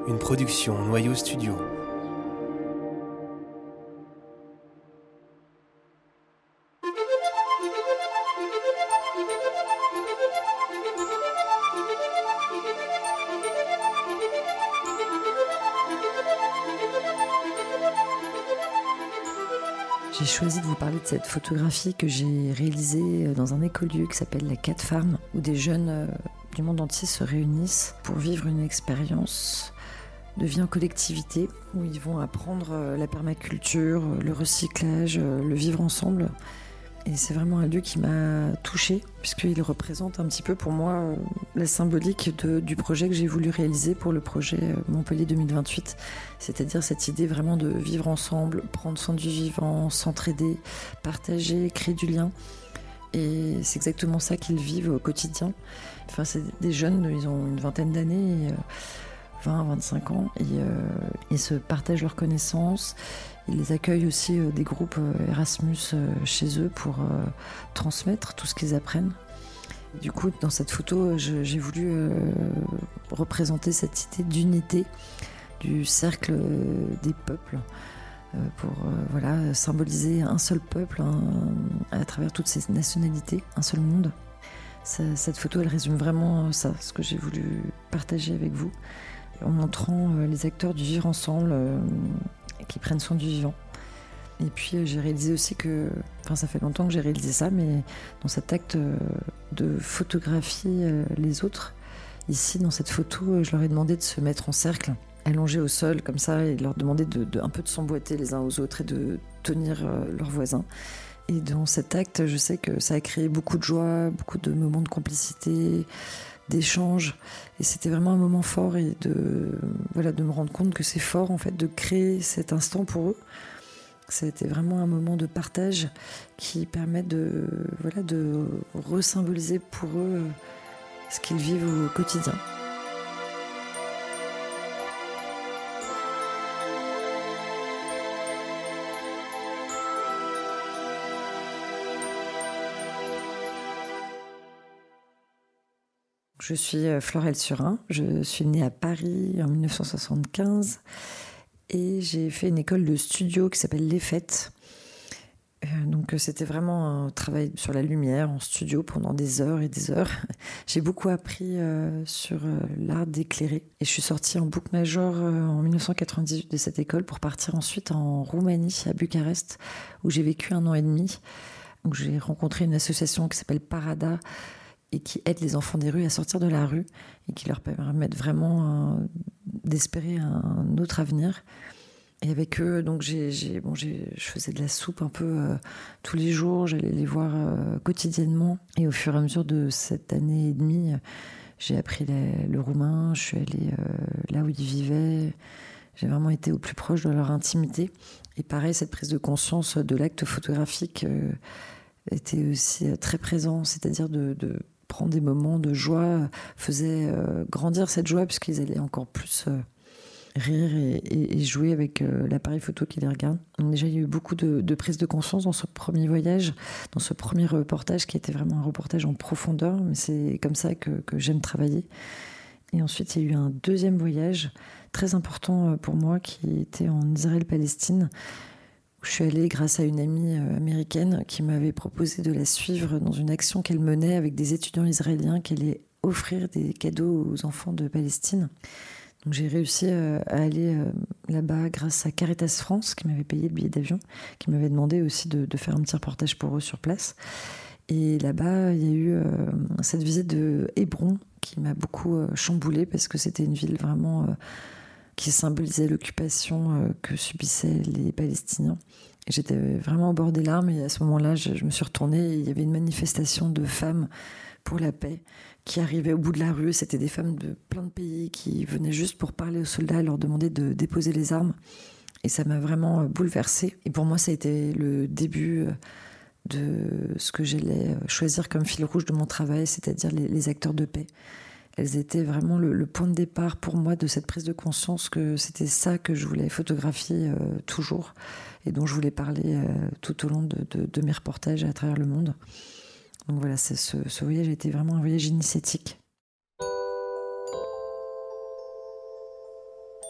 une production Noyau Studio. J'ai choisi de vous parler de cette photographie que j'ai réalisée dans un écolieu qui s'appelle la Cat Farm, où des jeunes du monde entier se réunissent pour vivre une expérience de vie en collectivité, où ils vont apprendre la permaculture, le recyclage, le vivre ensemble. Et c'est vraiment un lieu qui m'a touchée, puisqu'il représente un petit peu pour moi la symbolique du projet que j'ai voulu réaliser pour le projet Montpellier 2028. C'est-à-dire cette idée vraiment de vivre ensemble, prendre soin du vivant, s'entraider, partager, créer du lien. Et c'est exactement ça qu'ils vivent au quotidien. Enfin, c'est des jeunes, ils ont une vingtaine d'années, 20, 25 ans, et ils se partagent leurs connaissances. Ils les accueillent aussi des groupes Erasmus chez eux pour transmettre tout ce qu'ils apprennent. Du coup, dans cette photo, j'ai voulu représenter cette idée d'unité du cercle des peuples pour symboliser un seul peuple à travers toutes ces nationalités, un seul monde. Cette photo, elle résume vraiment ça, ce que j'ai voulu partager avec vous, en montrant les acteurs du vivre ensemble qui prennent soin du vivant. Et puis j'ai réalisé aussi ça fait longtemps que j'ai réalisé ça, mais dans cet acte de photographier les autres, ici dans cette photo, je leur ai demandé de se mettre en cercle, allongés au sol comme ça, et leur demander un peu de s'emboîter les uns aux autres et de tenir leurs voisins. Et dans cet acte, je sais que ça a créé beaucoup de joie, beaucoup de moments de complicité, d'échange, et c'était vraiment un moment fort, et de me rendre compte que c'est fort en fait de créer cet instant pour eux. C'était vraiment un moment de partage qui permet de resymboliser pour eux ce qu'ils vivent au quotidien. Je suis Florelle Surin, je suis née à Paris en 1975 et j'ai fait une école de studio qui s'appelle Les Fêtes. Donc c'était vraiment un travail sur la lumière en studio pendant des heures et des heures. J'ai beaucoup appris sur l'art d'éclairer, et je suis sortie en boucle major en 1998 de cette école pour partir ensuite en Roumanie, à Bucarest, où j'ai vécu 1 an et demi, où j'ai rencontré une association qui s'appelle Parada, et qui aide les enfants des rues à sortir de la rue et qui leur permettent vraiment d'espérer un autre avenir. Et avec eux, donc je faisais de la soupe un peu tous les jours, j'allais les voir quotidiennement. Et au fur et à mesure de cette année et demie, j'ai appris le roumain, je suis allée là où ils vivaient, j'ai vraiment été au plus proche de leur intimité. Et pareil, cette prise de conscience de l'acte photographique était aussi très présent, c'est-à-dire de prendre des moments de joie, faisait grandir cette joie, puisqu'ils allaient encore plus rire et jouer avec l'appareil photo qui les regarde. Donc déjà, il y a eu beaucoup de prise de conscience dans ce premier voyage, dans ce premier reportage qui était vraiment un reportage en profondeur, mais c'est comme ça que j'aime travailler. Et ensuite, il y a eu un deuxième voyage très important pour moi qui était en Israël-Palestine, où je suis allée grâce à une amie américaine qui m'avait proposé de la suivre dans une action qu'elle menait avec des étudiants israéliens qui allaient offrir des cadeaux aux enfants de Palestine. Donc j'ai réussi à aller là-bas grâce à Caritas France, qui m'avait payé le billet d'avion, qui m'avait demandé aussi de faire un petit reportage pour eux sur place. Et là-bas, il y a eu cette visite de Hébron qui m'a beaucoup chamboulée, parce que c'était une ville vraiment qui symbolisait l'occupation que subissaient les Palestiniens. Et j'étais vraiment au bord des larmes, et à ce moment-là, je me suis retournée, et il y avait une manifestation de femmes pour la paix qui arrivaient au bout de la rue. C'était des femmes de plein de pays qui venaient juste pour parler aux soldats, leur demander de déposer les armes. Et ça m'a vraiment bouleversée. Et pour moi, ça a été le début de ce que j'allais choisir comme fil rouge de mon travail, c'est-à-dire les acteurs de paix. Elles étaient vraiment le point de départ pour moi de cette prise de conscience que c'était ça que je voulais photographier toujours, et dont je voulais parler tout au long de mes reportages à travers le monde. Donc voilà, ce voyage a été vraiment un voyage initiatique.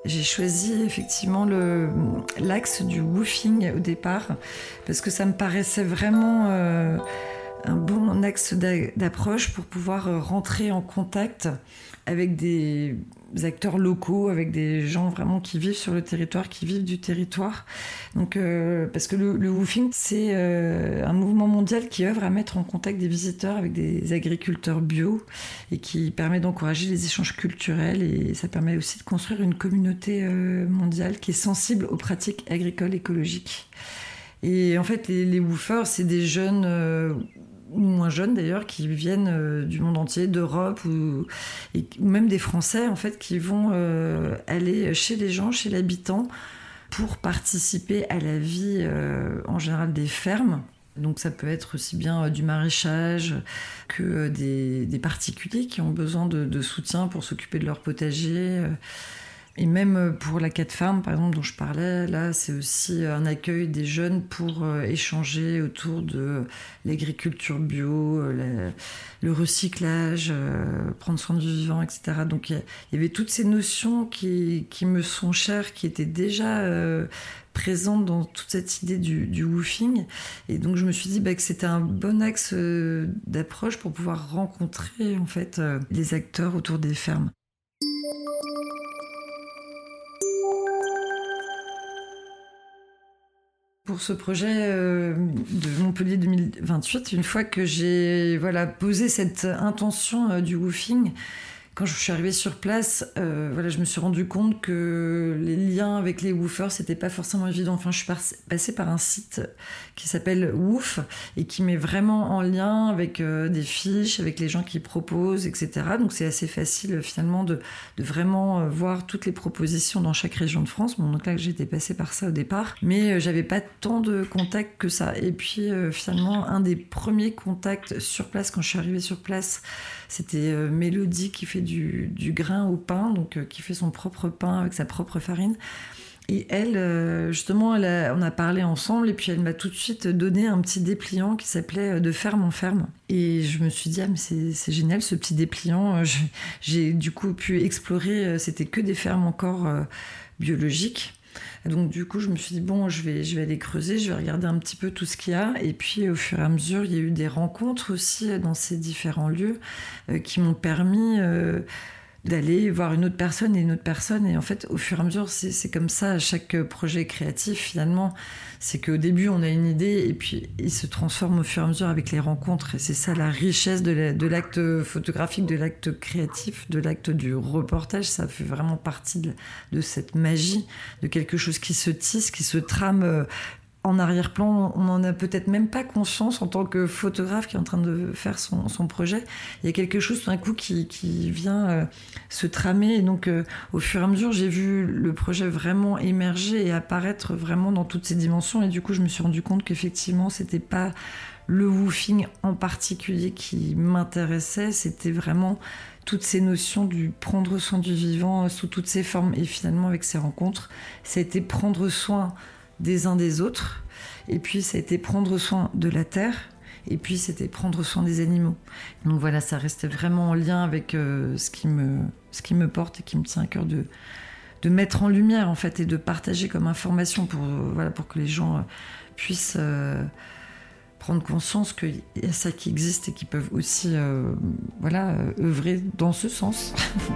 J'ai choisi effectivement l'axe du woofing au départ parce que ça me paraissait vraiment un bon axe d'approche pour pouvoir rentrer en contact avec des acteurs locaux, avec des gens vraiment qui vivent sur le territoire, qui vivent du territoire. Donc, parce que le woofing, c'est un mouvement mondial qui œuvre à mettre en contact des visiteurs avec des agriculteurs bio et qui permet d'encourager les échanges culturels, et ça permet aussi de construire une communauté mondiale qui est sensible aux pratiques agricoles écologiques. Et en fait, les woofers, c'est des jeunes ou moins jeunes d'ailleurs, qui viennent du monde entier, d'Europe ou même des Français en fait, qui vont aller chez les gens, chez l'habitant, pour participer à la vie en général des fermes. Donc ça peut être aussi bien du maraîchage que des particuliers qui ont besoin de soutien pour s'occuper de leur potager. Et même pour la Cat Farm, par exemple, dont je parlais, là, c'est aussi un accueil des jeunes pour échanger autour de l'agriculture bio, le recyclage, prendre soin du vivant, etc. Donc il y avait toutes ces notions qui me sont chères, qui étaient déjà présentes dans toute cette idée du woofing. Et donc je me suis dit que c'était un bon axe d'approche pour pouvoir rencontrer en fait, les acteurs autour des fermes. Pour ce projet de Montpellier 2028, une fois que j'ai posé cette intention du woofing, quand je suis arrivée sur place, je me suis rendu compte que les liens avec les woofers, c'était pas forcément évident. Enfin, je suis passée par un site qui s'appelle Woof et qui met vraiment en lien avec des fiches, avec les gens qui proposent, etc. Donc c'est assez facile finalement de vraiment voir toutes les propositions dans chaque région de France. Bon, donc là, j'étais passée par ça au départ, mais j'avais pas tant de contacts que ça. Et puis finalement, un des premiers contacts sur place, quand je suis arrivée sur place, c'était Mélodie qui fait du grain au pain, donc qui fait son propre pain avec sa propre farine. Et elle, justement, on a parlé ensemble et puis elle m'a tout de suite donné un petit dépliant qui s'appelait De ferme en ferme. Et je me suis dit, mais c'est génial ce petit dépliant. J'ai du coup pu explorer, c'était que des fermes encore biologiques. Donc du coup, je me suis dit, je vais aller creuser, je vais regarder un petit peu tout ce qu'il y a. Et puis, au fur et à mesure, il y a eu des rencontres aussi dans ces différents lieux qui m'ont permis d'aller voir une autre personne et une autre personne. Et en fait, au fur et à mesure, c'est comme ça à chaque projet créatif, finalement. C'est qu'au début, on a une idée et puis il se transforme au fur et à mesure avec les rencontres. Et c'est ça la richesse de l'acte photographique, de l'acte créatif, de l'acte du reportage. Ça fait vraiment partie de cette magie, de quelque chose qui se tisse, qui se trame en arrière-plan. On n'en a peut-être même pas conscience en tant que photographe qui est en train de faire son projet. Il y a quelque chose tout d'un coup qui vient se tramer. Et donc, au fur et à mesure, j'ai vu le projet vraiment émerger et apparaître vraiment dans toutes ses dimensions. Et du coup, je me suis rendu compte qu'effectivement, c'était pas le woofing en particulier qui m'intéressait. C'était vraiment toutes ces notions du prendre soin du vivant sous toutes ses formes. Et finalement, avec ces rencontres, ça a été prendre soin des uns des autres, et puis ça a été prendre soin de la terre, et puis c'était prendre soin des animaux. Donc voilà, ça restait vraiment en lien avec ce qui me porte et qui me tient à cœur de mettre en lumière en fait et de partager comme information pour que les gens puissent prendre conscience qu'il y a ça qui existe et qui peuvent aussi œuvrer dans ce sens.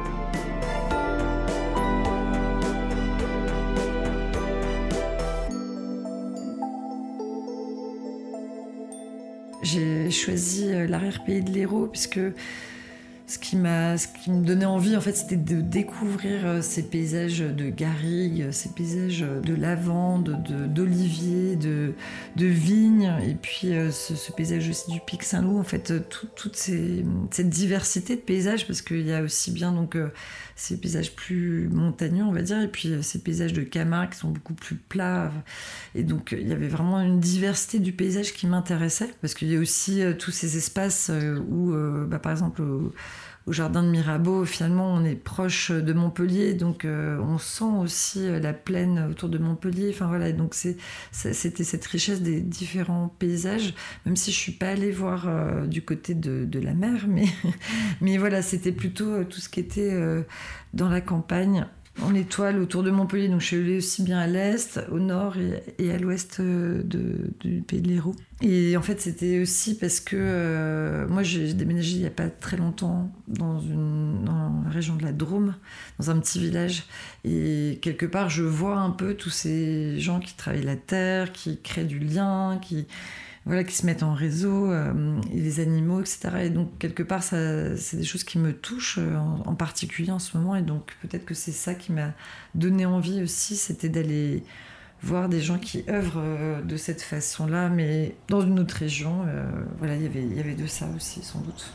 J'ai choisi l'arrière-pays de l'Hérault puisque ce qui me donnait envie, en fait, c'était de découvrir ces paysages de garrigues, ces paysages de lavande, d'oliviers, de vignes, et puis ce paysage aussi du Pic Saint-Loup, en fait, toute cette diversité de paysages, parce qu'il y a aussi bien donc ces paysages plus montagneux, on va dire, et puis ces paysages de Camargue qui sont beaucoup plus plats. Et donc, il y avait vraiment une diversité du paysage qui m'intéressait, parce qu'il y a aussi tous ces espaces où, par exemple, au jardin de Mirabeau, finalement, on est proche de Montpellier, donc on sent aussi la plaine autour de Montpellier. Enfin voilà, donc c'était cette richesse des différents paysages, même si je suis pas allée voir du côté de la mer, mais voilà, c'était plutôt tout ce qui était dans la campagne. en étoile autour de Montpellier. Donc je suis allée aussi bien à l'est, au nord et à l'ouest du pays de l'Hérault. Et en fait, c'était aussi parce que moi, j'ai déménagé il n'y a pas très longtemps dans la région de la Drôme, dans un petit village. Et quelque part, je vois un peu tous ces gens qui travaillent la terre, qui créent du lien, qui se mettent en réseau, et les animaux, etc. Et donc, quelque part, c'est des choses qui me touchent en particulier en ce moment. Et donc, peut-être que c'est ça qui m'a donné envie aussi, c'était d'aller voir des gens qui œuvrent de cette façon-là, mais dans une autre région. Il y avait de ça aussi, sans doute.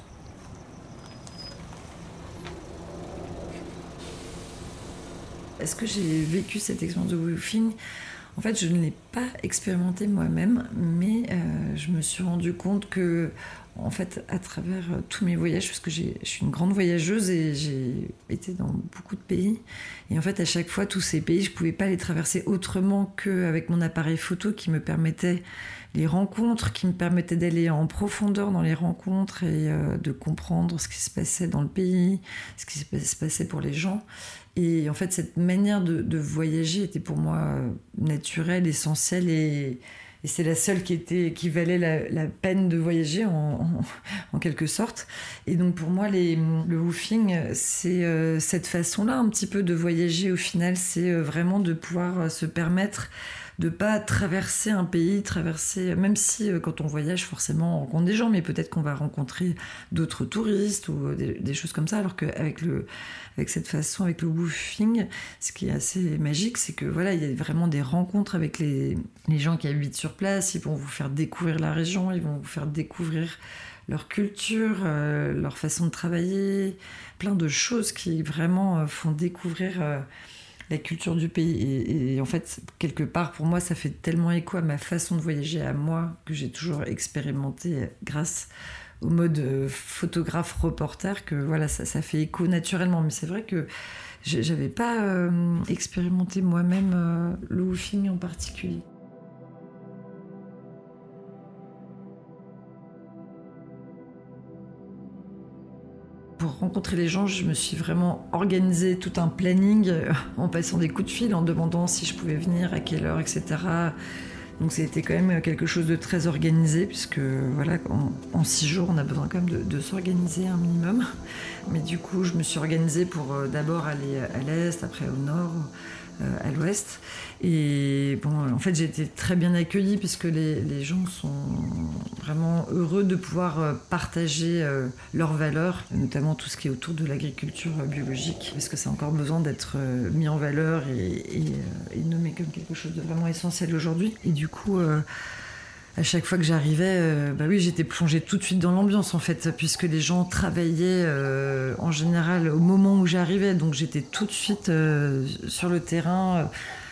Est-ce que j'ai vécu cette expérience de woofing ? En fait, je ne l'ai pas expérimenté moi-même, mais je me suis rendu compte que, en fait, à travers tous mes voyages, parce que je suis une grande voyageuse et j'ai été dans beaucoup de pays, et en fait, à chaque fois, tous ces pays, je ne pouvais pas les traverser autrement qu'avec mon appareil photo qui me permettait les rencontres, qui me permettaient d'aller en profondeur dans les rencontres et de comprendre ce qui se passait dans le pays, ce qui se passait pour les gens. Et en fait, cette manière de voyager était pour moi naturelle, essentielle, et c'est la seule qui valait la peine de voyager en quelque sorte. Et donc pour moi, le woofing, c'est cette façon-là un petit peu de voyager au final. C'est vraiment de pouvoir se permettre de pas traverser un pays, même si quand on voyage, forcément, on rencontre des gens, mais peut-être qu'on va rencontrer d'autres touristes ou des choses comme ça, alors qu'avec cette façon, avec le woofing, ce qui est assez magique, c'est que il y a vraiment des rencontres avec les gens qui habitent sur place. Ils vont vous faire découvrir la région, ils vont vous faire découvrir leur culture, leur façon de travailler, plein de choses qui vraiment font découvrir la culture du pays. Et en fait, quelque part, pour moi, ça fait tellement écho à ma façon de voyager, à moi, que j'ai toujours expérimenté grâce au mode photographe-reporter, que ça fait écho naturellement. Mais c'est vrai que j'avais pas expérimenté moi-même le woofing en particulier. Pour rencontrer les gens, je me suis vraiment organisé tout un planning en passant des coups de fil, en demandant si je pouvais venir, à quelle heure, etc. Donc c'était quand même quelque chose de très organisé, puisque en 6 jours, on a besoin quand même de s'organiser un minimum. Mais du coup, je me suis organisée pour d'abord aller à l'est, après au nord, à l'ouest. Et en fait, j'ai été très bien accueillie, puisque les gens sont vraiment heureux de pouvoir partager leurs valeurs, notamment tout ce qui est autour de l'agriculture biologique, parce que ça a encore besoin d'être mis en valeur et nommé comme quelque chose de vraiment essentiel aujourd'hui. Et du coup, à chaque fois que j'arrivais, j'étais plongée tout de suite dans l'ambiance, en fait, puisque les gens travaillaient en général au moment où j'arrivais. Donc j'étais tout de suite sur le terrain,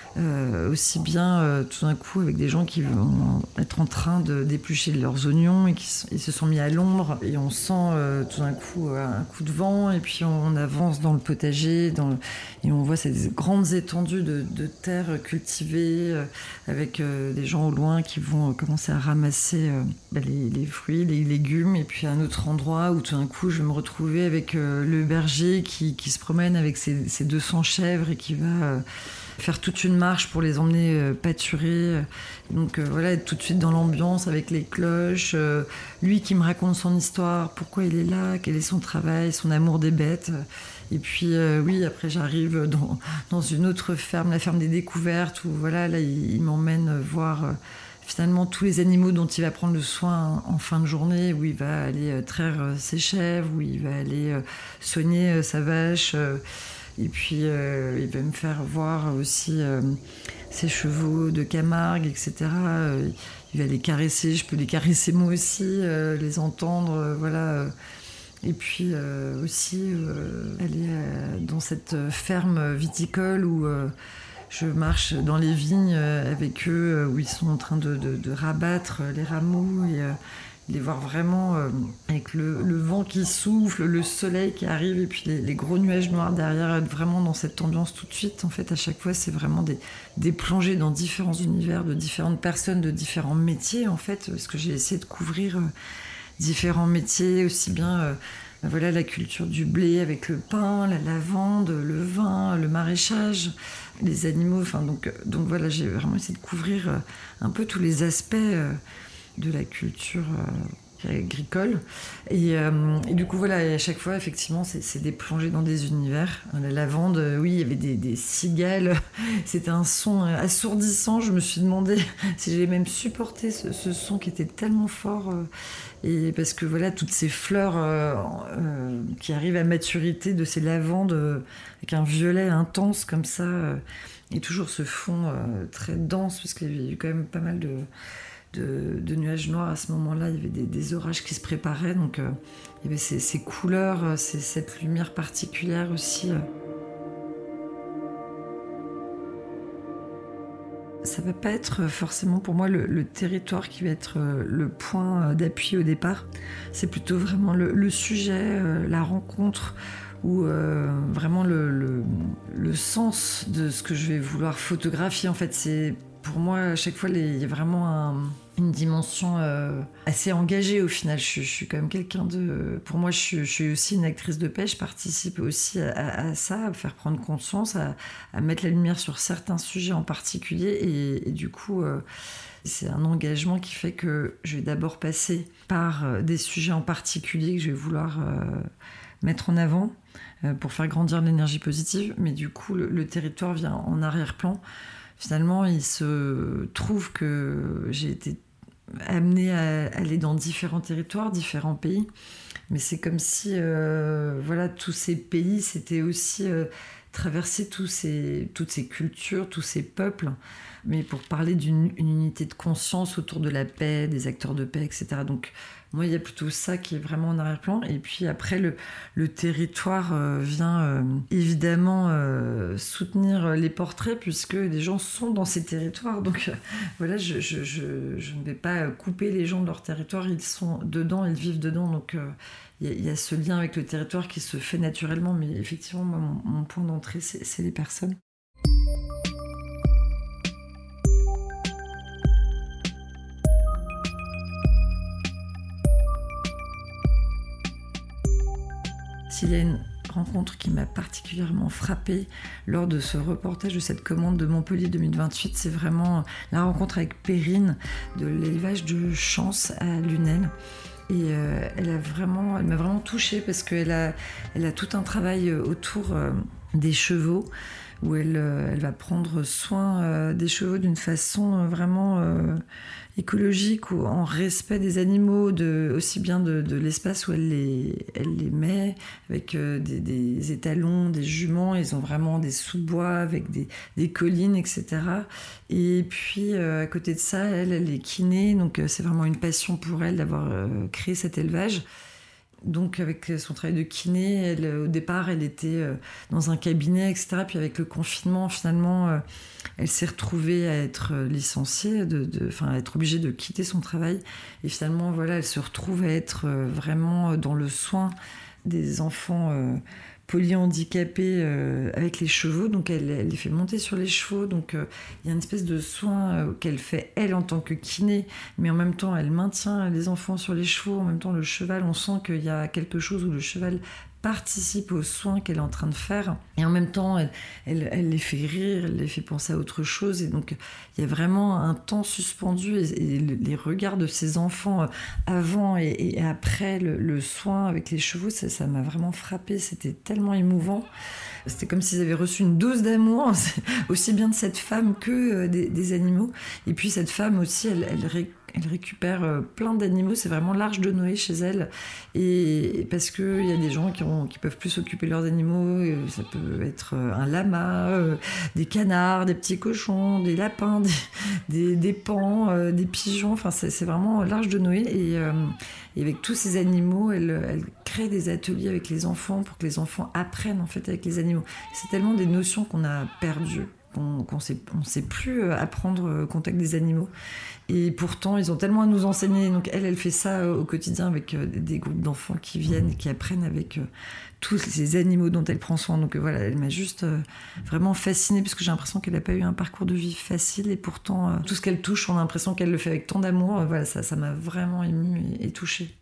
aussi bien tout d'un coup avec des gens qui vont être en train d'éplucher leurs oignons et ils se sont mis à l'ombre, et on sent tout d'un coup un coup de vent, et puis on avance dans le potager et on voit ces grandes étendues de terre cultivée avec des gens au loin qui vont commencer à ramasser les fruits, les légumes. Et puis à un autre endroit où tout d'un coup je vais me retrouver avec le berger qui se promène avec ses 200 chèvres et qui va faire toute une marche pour les emmener pâturer. Donc être tout de suite dans l'ambiance avec les cloches, lui qui me raconte son histoire, pourquoi il est là, quel est son travail, son amour des bêtes. Et puis après j'arrive dans une autre ferme, la ferme des découvertes, où là il m'emmène voir finalement tous les animaux dont il va prendre le soin en fin de journée, où il va aller traire ses chèvres, où il va aller soigner sa vache. Et puis il va me faire voir aussi ses chevaux de Camargue, etc. Il va les caresser, je peux les caresser moi aussi, les entendre, Et puis aussi aller dans cette ferme viticole où je marche dans les vignes avec eux, où ils sont en train de rabattre les rameaux, et les voir vraiment avec le vent qui souffle, le soleil qui arrive, et puis les gros nuages noirs derrière, être vraiment dans cette ambiance tout de suite. En fait, à chaque fois, c'est vraiment des plongées dans différents univers, de différentes personnes, de différents métiers, en fait, parce que j'ai essayé de couvrir différents métiers, aussi bien Voilà, la culture du blé avec le pain, la lavande, le vin, le maraîchage, les animaux. Enfin, donc voilà, j'ai vraiment essayé de couvrir un peu tous les aspects de la culture agricole. Et du coup, voilà, et à chaque fois, effectivement, c'est des plongées dans des univers. La lavande, oui, il y avait des cigales. C'était un son assourdissant. Je me suis demandé si j'allais même supporter ce son qui était tellement fort. Et parce que voilà, toutes ces fleurs qui arrivent à maturité de ces lavandes avec un violet intense comme ça, et toujours ce fond très dense, parce qu'il y a eu quand même pas mal de nuages noirs à ce moment-là. Il y avait des orages qui se préparaient, donc il y avait ces couleurs, cette lumière particulière aussi. Ça va pas être forcément pour moi le territoire qui va être le point d'appui au départ. C'est plutôt vraiment le sujet, la rencontre, ou vraiment le sens de ce que je vais vouloir photographier. En fait, c'est pour moi à chaque fois il y a vraiment une dimension assez engagée au final. Je suis quand même quelqu'un de... Pour moi, je suis aussi une actrice de paix. Je participe aussi à ça, à faire prendre conscience, à mettre la lumière sur certains sujets en particulier. Et du coup, c'est un engagement qui fait que je vais d'abord passer par des sujets en particulier que je vais vouloir mettre en avant pour faire grandir l'énergie positive. Mais du coup, le territoire vient en arrière-plan. Finalement, il se trouve que j'ai été amenée à aller dans différents territoires, différents pays. Mais c'est comme si voilà, tous ces pays, c'était aussi traverser toutes ces cultures, tous ces peuples, mais pour parler d'une unité de conscience autour de la paix, des acteurs de paix, etc. Donc moi, il y a plutôt ça qui est vraiment en arrière-plan. Et puis après, le territoire vient évidemment soutenir les portraits, puisque les gens sont dans ces territoires. Donc voilà, je ne vais pas couper les gens de leur territoire. Ils sont dedans, ils vivent dedans. Donc il y a ce lien avec le territoire qui se fait naturellement. Mais effectivement, moi, mon point d'entrée, c'est les personnes. S'il y a une rencontre qui m'a particulièrement frappée lors de ce reportage de cette commande de Montpellier 2028, c'est vraiment la rencontre avec Perrine de l'élevage de Chance à Lunel. Et elle m'a vraiment touchée parce qu'elle a tout un travail autour des chevaux, où elle va prendre soin des chevaux d'une façon vraiment écologique, ou en respect des animaux, aussi bien de l'espace où elle les met, avec des étalons, des juments. Ils ont vraiment des sous-bois avec des collines, etc. Et puis à côté de ça, elle est kiné, donc c'est vraiment une passion pour elle d'avoir créé cet élevage. Donc avec son travail de kiné, au départ, elle était dans un cabinet, etc. Puis avec le confinement, finalement, elle s'est retrouvée à être licenciée, à être obligée de quitter son travail. Et finalement, voilà, elle se retrouve à être vraiment dans le soin des enfants polyhandicapés avec les chevaux. Donc elle les fait monter sur les chevaux. Donc il y a une espèce de soin qu'elle fait elle en tant que kiné, mais en même temps elle maintient les enfants sur les chevaux. En même temps, le cheval, on sent qu'il y a quelque chose où le cheval participe aux soins qu'elle est en train de faire, et en même temps elle les fait rire, elle les fait penser à autre chose. Et donc il y a vraiment un temps suspendu, et les regards de ces enfants avant et après le soin avec les chevaux, ça m'a vraiment frappée. C'était tellement émouvant. C'était comme s'ils avaient reçu une dose d'amour, aussi bien de cette femme que des animaux. Et puis cette femme aussi, elle récupère plein d'animaux. C'est vraiment l'arche de Noé chez elle. Et parce qu'il y a des gens qui peuvent plus s'occuper de leurs animaux. Ça peut être un lama, des canards, des petits cochons, des lapins, des paons, des pigeons. Enfin, c'est vraiment l'arche de Noé. Et avec tous ces animaux, elle crée des ateliers avec les enfants pour que les enfants apprennent en fait avec les animaux. C'est tellement des notions qu'on a perdues, on sait plus apprendre au contact des animaux. Et pourtant, ils ont tellement à nous enseigner. Donc elle fait ça au quotidien avec des groupes d'enfants qui viennent et qui apprennent avec tous ces animaux dont elle prend soin. Donc voilà, elle m'a juste vraiment fascinée, parce que j'ai l'impression qu'elle n'a pas eu un parcours de vie facile. Et pourtant, tout ce qu'elle touche, on a l'impression qu'elle le fait avec tant d'amour. Voilà, ça m'a vraiment émue et touchée.